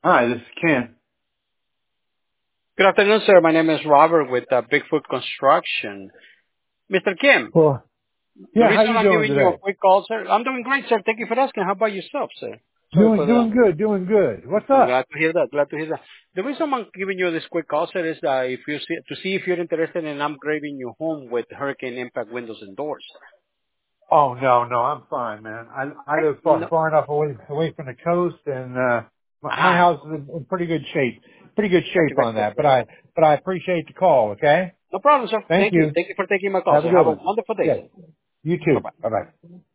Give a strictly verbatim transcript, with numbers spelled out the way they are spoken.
Hi, this is Ken. Good afternoon, sir. My name is Robert with uh, Bigfoot Construction. Mister Kim, Well, the yeah, how reason you I'm doing giving you a today? quick call, sir, I'm doing great, sir. Thank you for asking. How about yourself, sir? Sorry Doing for the. doing good, doing good. What's I'm up? glad to hear that. Glad to hear that. The reason I'm giving you this quick call, sir, is that if you see to see if you're interested in upgrading your home with hurricane impact windows and doors. Oh no, no, I'm fine, man. I I Okay. live far, No. far enough away away from the coast, and uh my, my Ah, house is in, in pretty good shape. Pretty good gotcha, shape gotcha, on that. But gotcha. I but I appreciate the call. Okay. No problem, sir. Thank Thank you. you. Thank you for taking my call, Have a sir. good Have a one. wonderful day, Yes. sir. You Bye too. bye. Bye bye.